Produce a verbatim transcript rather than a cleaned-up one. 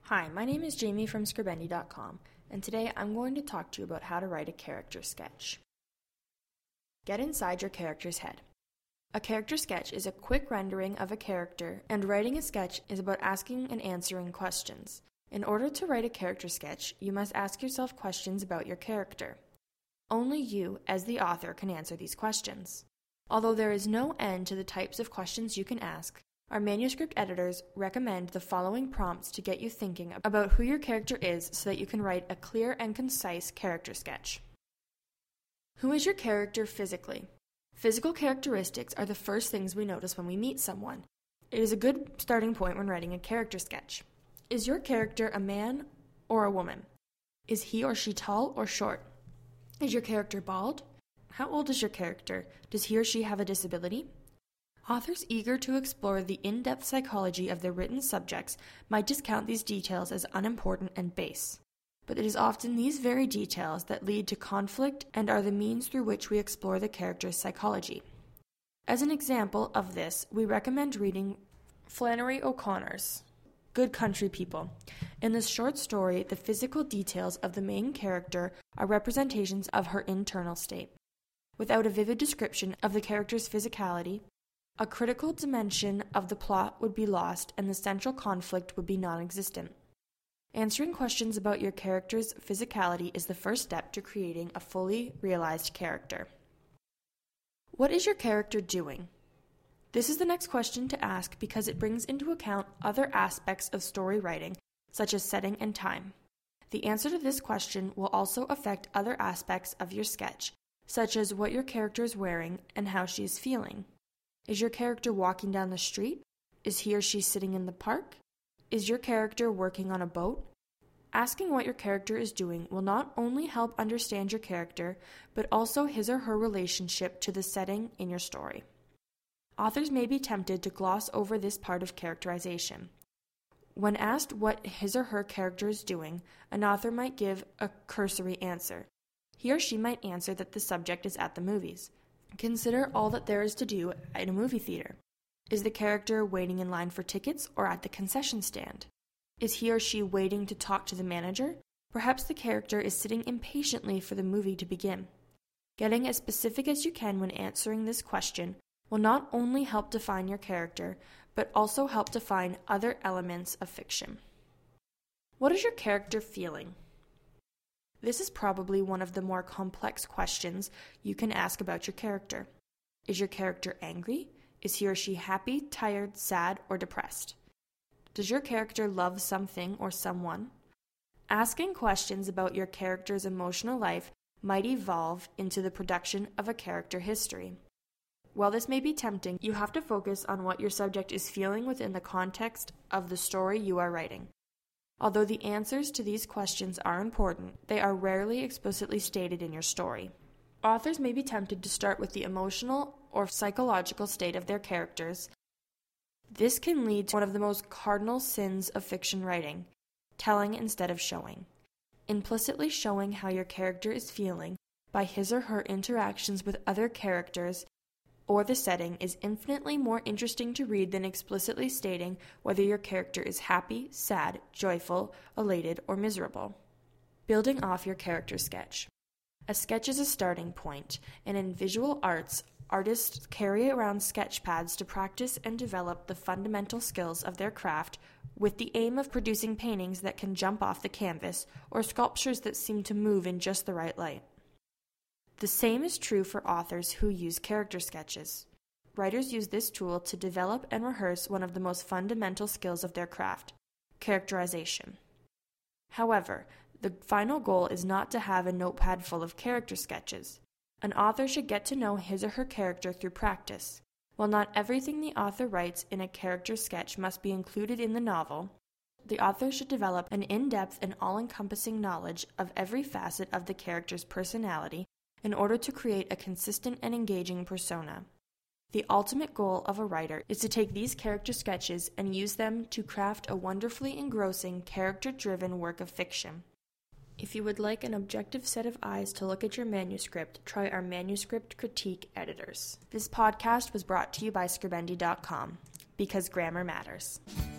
Hi, my name is Jamie from Scribendi dot com, and today I'm going to talk to you about how to write a character sketch. Get inside your character's head. A character sketch is a quick rendering of a character, and writing a sketch is about asking and answering questions. In order to write a character sketch, you must ask yourself questions about your character. Only you, as the author, can answer these questions. Although there is no end to the types of questions you can ask, our manuscript editors recommend the following prompts to get you thinking about who your character is so that you can write a clear and concise character sketch. Who is your character physically? Physical characteristics are the first things we notice when we meet someone. It is a good starting point when writing a character sketch. Is your character a man or a woman? Is he or she tall or short? Is your character bald? How old is your character? Does he or she have a disability? Authors eager to explore the in-depth psychology of their written subjects might discount these details as unimportant and base. But it is often these very details that lead to conflict and are the means through which we explore the character's psychology. As an example of this, we recommend reading Flannery O'Connor's Good Country People. In this short story, the physical details of the main character are representations of her internal state. Without a vivid description of the character's physicality, a critical dimension of the plot would be lost and the central conflict would be non-existent. Answering questions about your character's physicality is the first step to creating a fully realized character. What is your character doing? This is the next question to ask because it brings into account other aspects of story writing, such as setting and time. The answer to this question will also affect other aspects of your sketch, such as what your character is wearing and how she is feeling. Is your character walking down the street? Is he or she sitting in the park? Is your character working on a boat? Asking what your character is doing will not only help understand your character, but also his or her relationship to the setting in your story. Authors may be tempted to gloss over this part of characterization. When asked what his or her character is doing, an author might give a cursory answer. He or she might answer that the subject is at the movies. Consider all that there is to do in a movie theater. Is the character waiting in line for tickets or at the concession stand? Is he or she waiting to talk to the manager? Perhaps the character is sitting impatiently for the movie to begin. Getting as specific as you can when answering this question will not only help define your character, but also help define other elements of fiction. What is your character feeling? This is probably one of the more complex questions you can ask about your character. Is your character angry? Is he or she happy, tired, sad, or depressed? Does your character love something or someone? Asking questions about your character's emotional life might evolve into the production of a character history. While this may be tempting, you have to focus on what your subject is feeling within the context of the story you are writing. Although the answers to these questions are important, they are rarely explicitly stated in your story. Authors may be tempted to start with the emotional or psychological state of their characters. This can lead to one of the most cardinal sins of fiction writing, telling instead of showing. Implicitly showing how your character is feeling by his or her interactions with other characters or the setting is infinitely more interesting to read than explicitly stating whether your character is happy, sad, joyful, elated, or miserable. Building off your character sketch. A sketch is a starting point, and in visual arts, artists carry around sketch pads to practice and develop the fundamental skills of their craft with the aim of producing paintings that can jump off the canvas or sculptures that seem to move in just the right light. The same is true for authors who use character sketches. Writers use this tool to develop and rehearse one of the most fundamental skills of their craft, characterization. However, the final goal is not to have a notepad full of character sketches. An author should get to know his or her character through practice. While not everything the author writes in a character sketch must be included in the novel, the author should develop an in-depth and all-encompassing knowledge of every facet of the character's personality in order to create a consistent and engaging persona. The ultimate goal of a writer is to take these character sketches and use them to craft a wonderfully engrossing, character-driven work of fiction. If you would like an objective set of eyes to look at your manuscript, try our manuscript critique editors. This podcast was brought to you by Scribendi dot com, because grammar matters.